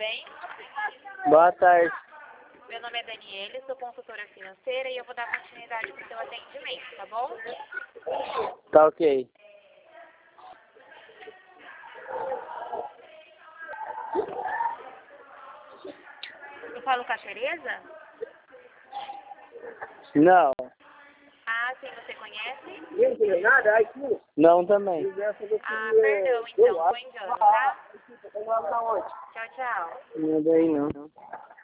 bem? Boa tarde. Meu nome é Daniele, sou consultora financeira e eu vou dar continuidade para o seu atendimento, tá bom? Tá ok. Eu falo com a Tereza? Não. Ah, sim, você conhece? Não também. Ah, perdão, então, foi engano, tá? Tchau, tchau. Não é daí não.